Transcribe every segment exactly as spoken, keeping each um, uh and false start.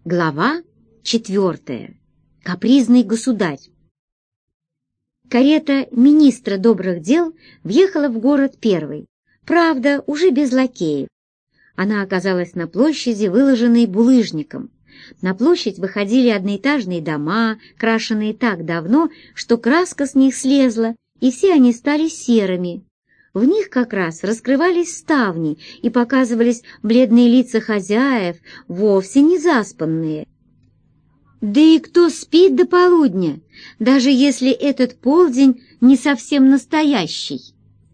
Глава четвертая. Капризный государь. Карета министра добрых дел въехала в город первой, правда, уже без лакеев. Она оказалась на площади, выложенной булыжником. На площадь выходили одноэтажные дома, крашенные так давно, что краска с них слезла, и все они стали серыми. В них как раз раскрывались ставни и показывались бледные лица хозяев, вовсе не заспанные. Да и кто спит до полудня, даже если этот полдень не совсем настоящий?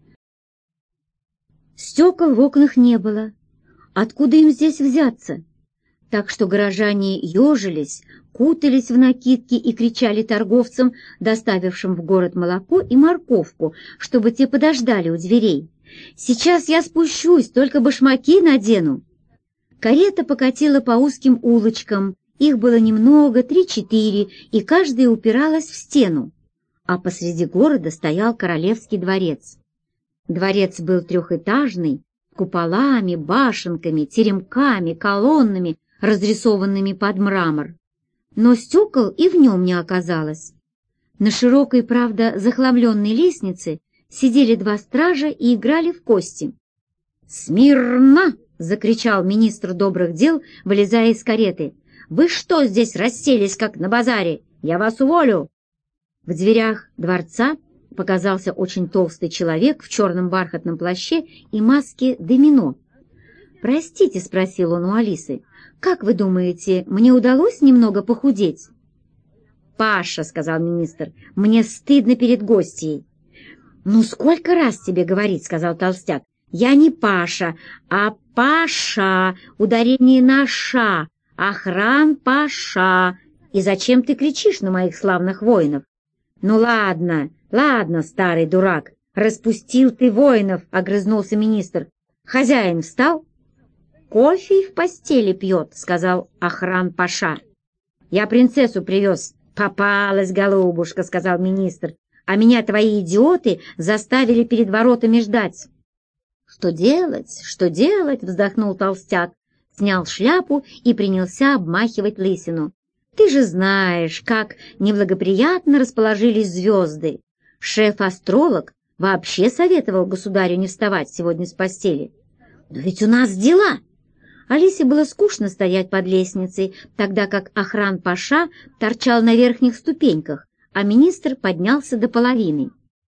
Стекол в окнах не было. Откуда им здесь взяться? Так что горожане ежились, кутались в накидки и кричали торговцам, доставившим в город молоко и морковку, чтобы те подождали у дверей. «Сейчас я спущусь, только башмаки надену». Карета покатила по узким улочкам, их было немного, три-четыре, и каждая упиралась в стену. А посреди города стоял королевский дворец. Дворец был трехэтажный, куполами, башенками, теремками, колоннами, разрисованными под мрамор. Но стекол и в нем не оказалось. На широкой, правда, захламленной лестнице сидели два стража и играли в кости. «Смирно!» — закричал министр добрых дел, вылезая из кареты. «Вы что здесь расселись, как на базаре? Я вас уволю!» В дверях дворца показался очень толстый человек в черном бархатном плаще и маске домино. «Простите», — спросил он у Алисы, — «как вы думаете, мне удалось немного похудеть?» «Паша», — сказал министр, — «мне стыдно перед гостьей». «Ну, сколько раз тебе говорить», — сказал толстяк, — «я не Паша, а Паша, ударение на «ша», охран Паша. И зачем ты кричишь на моих славных воинов?» «Ну ладно, ладно, старый дурак, распустил ты воинов», — огрызнулся министр. «Хозяин встал?» «Кофе в постели пьет», — сказал охран Паша. «Я принцессу привез». «Попалась, голубушка», — сказал министр, «а меня твои идиоты заставили перед воротами ждать». «Что делать, что делать?» — вздохнул толстяк, снял шляпу и принялся обмахивать лысину. «Ты же знаешь, как неблагоприятно расположились звезды. Шеф-астролог вообще советовал государю не вставать сегодня с постели». «Но ведь у нас дела!» Алисе было скучно стоять под лестницей, тогда как охран Паша торчал на верхних ступеньках, а министр поднялся до половины.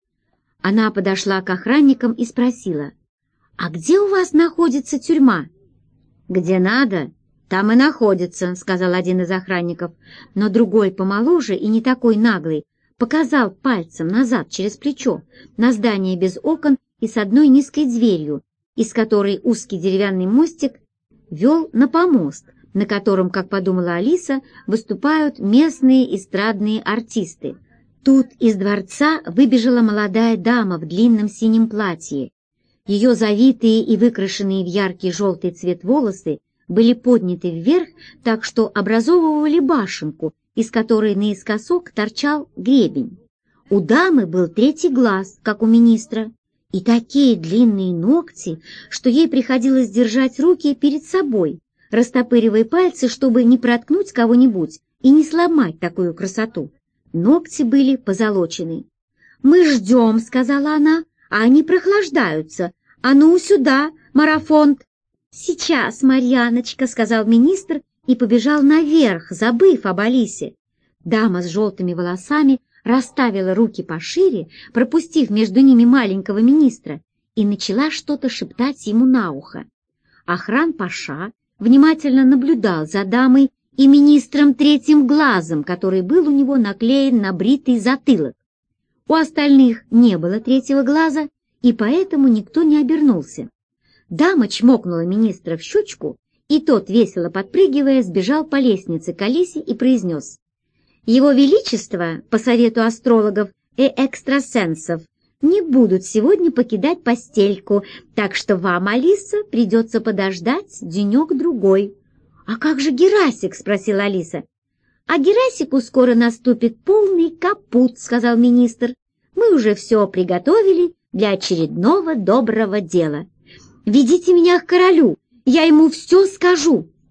Она подошла к охранникам и спросила: «А где у вас находится тюрьма?» «Где надо, там и находится», — сказал один из охранников, но другой, помоложе и не такой наглый, показал пальцем назад через плечо на здание без окон и с одной низкой дверью, из которой узкий деревянный мостик вел на помост, на котором, как подумала Алиса, выступают местные эстрадные артисты. Тут из дворца выбежала молодая дама в длинном синем платье. Ее завитые и выкрашенные в яркий желтый цвет волосы были подняты вверх, так что образовывали башенку, из которой наискосок торчал гребень. У дамы был третий глаз, как у министра, и такие длинные ногти, что ей приходилось держать руки перед собой, растопыривая пальцы, чтобы не проткнуть кого-нибудь и не сломать такую красоту. Ногти были позолочены. «Мы ждем», — сказала она, — «а они прохлаждаются. А ну сюда, марафонт!» «Сейчас, Марьяночка», — сказал министр и побежал наверх, забыв об Алисе. Дама с желтыми волосами расставила руки пошире, пропустив между ними маленького министра, и начала что-то шептать ему на ухо. Охран Паша внимательно наблюдал за дамой и министром третьим глазом, который был у него наклеен на бритый затылок. У остальных не было третьего глаза, и поэтому никто не обернулся. Дама чмокнула министра в щечку, и тот, весело подпрыгивая, сбежал по лестнице к Алисе и произнес: «Его Величество, по совету астрологов и экстрасенсов, не будут сегодня покидать постельку, так что вам, Алиса, придется подождать денек-другой». «А как же Герасик?» — спросила Алиса. «А Герасику скоро наступит полный капут», — сказал министр. «Мы уже все приготовили для очередного доброго дела. Ведите меня к королю, я ему все скажу».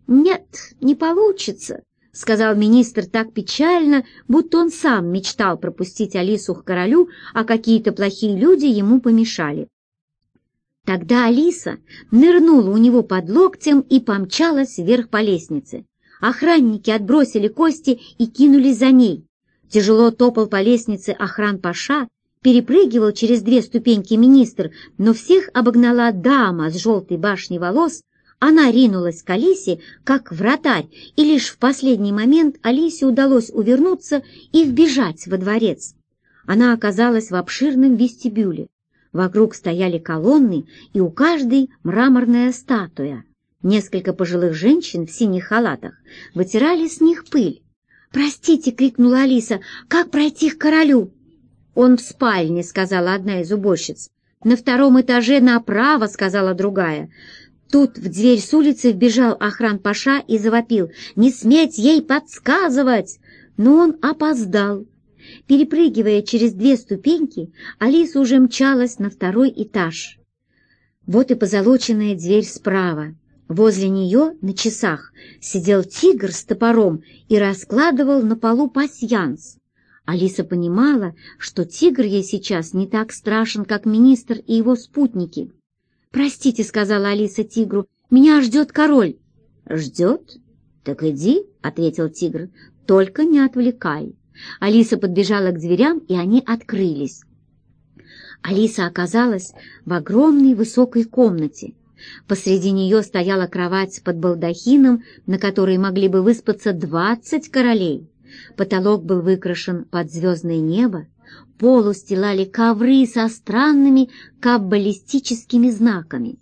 «Нет, не получится», — сказал министр так печально, будто он сам мечтал пропустить Алису к королю, а какие-то плохие люди ему помешали. Тогда Алиса нырнула у него под локтем и помчалась вверх по лестнице. Охранники отбросили кости и кинулись за ней. Тяжело топал по лестнице охран-паша, перепрыгивал через две ступеньки министр, но всех обогнала дама с желтой башней волос. Она ринулась к Алисе, как вратарь, и лишь в последний момент Алисе удалось увернуться и вбежать во дворец. Она оказалась в обширном вестибюле. Вокруг стояли колонны, и у каждой мраморная статуя. Несколько пожилых женщин в синих халатах вытирали с них пыль. «Простите!» — крикнула Алиса. «Как пройти к королю?» «Он в спальне», — сказала одна из уборщиц. «На втором этаже направо», — сказала другая. Тут в дверь с улицы вбежал охран-паша и завопил: «Не сметь ей подсказывать!» Но он опоздал. Перепрыгивая через две ступеньки, Алиса уже мчалась на второй этаж. Вот и позолоченная дверь справа. Возле нее на часах сидел тигр с топором и раскладывал на полу пасьянс. Алиса понимала, что тигр ей сейчас не так страшен, как министр и его спутники. «Простите», — сказала Алиса тигру, — «меня ждет король». «Ждет? Так иди», — ответил тигр, — «только не отвлекай». Алиса подбежала к дверям, и они открылись. Алиса оказалась в огромной высокой комнате. Посреди нее стояла кровать под балдахином, на которой могли бы выспаться двадцать королей. Потолок был выкрашен под звездное небо, пол устилали ковры со странными каббалистическими знаками.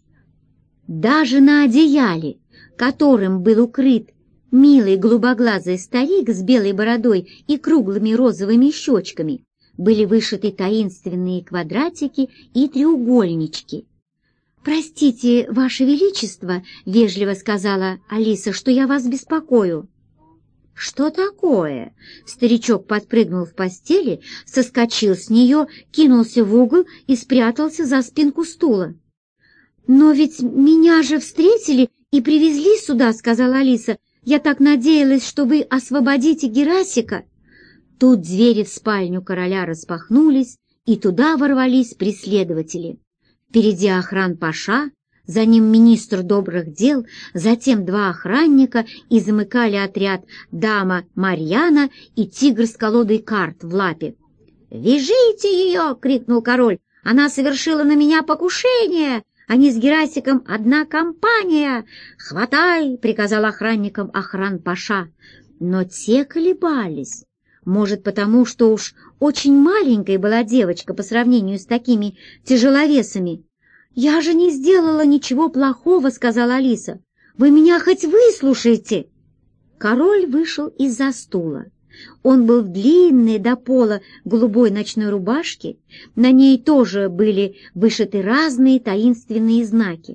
Даже на одеяле, которым был укрыт милый голубоглазый старик с белой бородой и круглыми розовыми щечками, были вышиты таинственные квадратики и треугольнички. «Простите, Ваше Величество», — вежливо сказала Алиса, — «что я вас беспокою». «Что такое?» Старичок подпрыгнул в постели, соскочил с нее, кинулся в угол и спрятался за спинку стула. «Но ведь меня же встретили и привезли сюда», — сказала Алиса. «Я так надеялась, что вы освободите Герасика». Тут двери в спальню короля распахнулись, и туда ворвались преследователи. Впереди охран-паша, за ним министр добрых дел, затем два охранника, и замыкали отряд дама Марьяна и тигр с колодой карт в лапе. «Вяжите ее!» — крикнул король. «Она совершила на меня покушение! Они с Герасиком одна компания! Хватай!» — приказал охранникам охран-паша. Но те колебались. Может, потому что уж очень маленькой была девочка по сравнению с такими тяжеловесами. «Я же не сделала ничего плохого», — сказала Алиса. «Вы меня хоть выслушайте!» Король вышел из-за стула. Он был в длинной до пола голубой ночной рубашке, на ней тоже были вышиты разные таинственные знаки.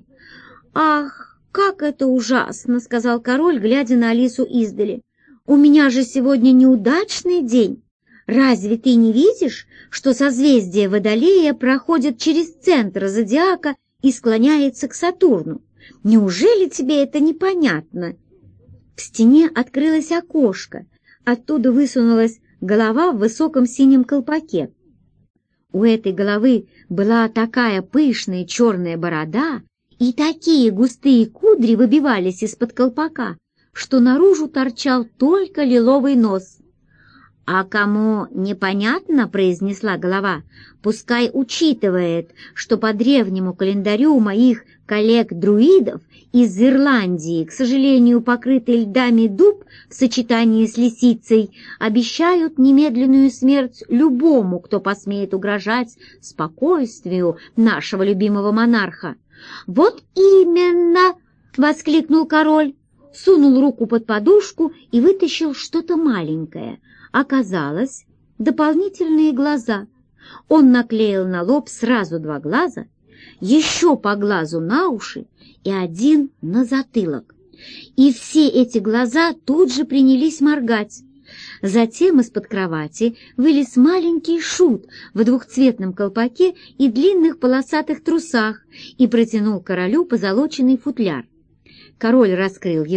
«Ах, как это ужасно!» — сказал король, глядя на Алису издали. «У меня же сегодня неудачный день. Разве ты не видишь, что созвездие Водолея проходит через центр зодиака и склоняется к Сатурну? Неужели тебе это непонятно?» В стене открылось окошко, оттуда высунулась голова в высоком синем колпаке. У этой головы была такая пышная черная борода, и такие густые кудри выбивались из-под колпака, что наружу торчал только лиловый нос. «А кому непонятно, — произнесла голова, — пускай учитывает, что по древнему календарю моих коллег-друидов из Ирландии, к сожалению, покрытый льдами дуб в сочетании с лисицей, обещают немедленную смерть любому, кто посмеет угрожать спокойствию нашего любимого монарха». «Вот именно!» — воскликнул король, сунул руку под подушку и вытащил что-то маленькое. Оказалось, дополнительные глаза. Он наклеил на лоб сразу два глаза, еще по глазу на уши и один на затылок. И все эти глаза тут же принялись моргать. Затем из-под кровати вылез маленький шут в двухцветном колпаке и длинных полосатых трусах и протянул королю позолоченный футляр. Король раскрыл его,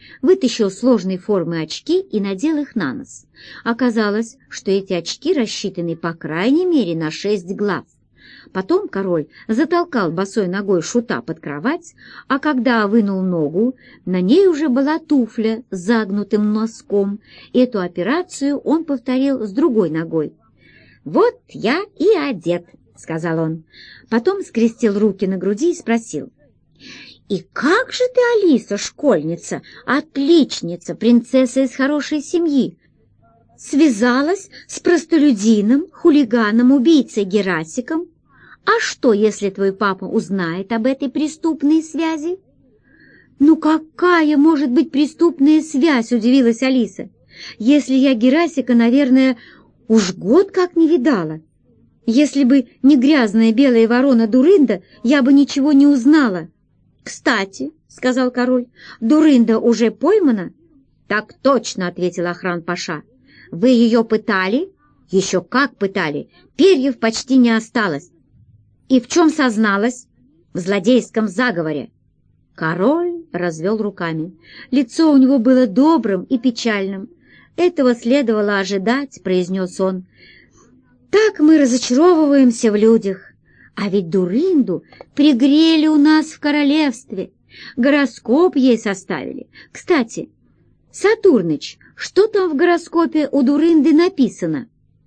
вытащил сложной формы очки и надел их на нос. Оказалось, что эти очки рассчитаны по крайней мере на шесть глаз. Потом король затолкал босой ногой шута под кровать, а когда вынул ногу, на ней уже была туфля с загнутым носком. Эту операцию он повторил с другой ногой. «Вот я и одет», — сказал он. Потом скрестил руки на груди и спросил: «И как же ты, Алиса, школьница, отличница, принцесса из хорошей семьи, связалась с простолюдином, хулиганом, убийцей Герасиком? А что, если твой папа узнает об этой преступной связи?» «Ну какая может быть преступная связь?» — удивилась Алиса. «Если я Герасика, наверное, уж год как не видала. Если бы не грязная белая ворона Дурында, я бы ничего не узнала». «Кстати, — сказал король, — Дурында уже поймана?» «Так точно, — ответил Охран-паша. — Вы ее пытали?» «Еще как пытали! Перьев почти не осталось». «И в чем созналась?» «В злодейском заговоре». Король развел руками. Лицо у него было добрым и печальным. «Этого следовало ожидать, — произнес он. — Так мы разочаровываемся в людях. А ведь Дурынду пригрели у нас в королевстве, гороскоп ей составили. Кстати, Сатурныч, что там в гороскопе у Дурынды написано?»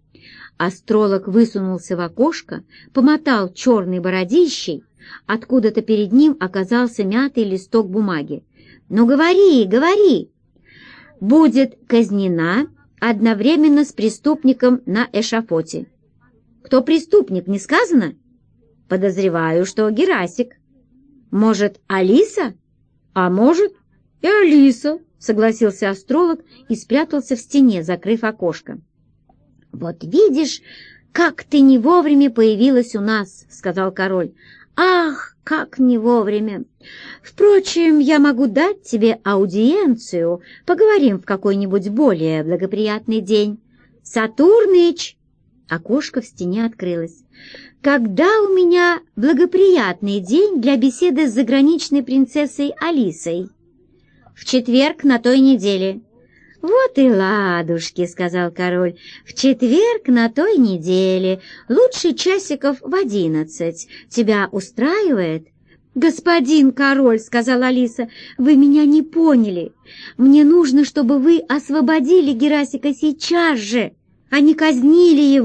Астролог высунулся в окошко, помотал черной бородищей, откуда-то перед ним оказался мятый листок бумаги. «Ну говори, говори!» «Будет казнена одновременно с преступником на эшафоте». «Кто преступник, не сказано?» «Подозреваю, что Герасик». «Может, Алиса?» «А может, и Алиса», — согласился астролог и спрятался в стене, закрыв окошко. «Вот видишь, как ты не вовремя появилась у нас», — сказал король. «Ах, как не вовремя! Впрочем, я могу дать тебе аудиенцию, поговорим в какой-нибудь более благоприятный день. Сатурныч!» Окошко в стене открылось. «Когда у меня благоприятный день для беседы с заграничной принцессой Алисой?» «В четверг на той неделе». «Вот и ладушки», — сказал король, — «в четверг на той неделе, лучше часиков в одиннадцать. Тебя устраивает?» «Господин король», — сказала Алиса, — «вы меня не поняли. Мне нужно, чтобы вы освободили Герасика сейчас же, а не казнили его».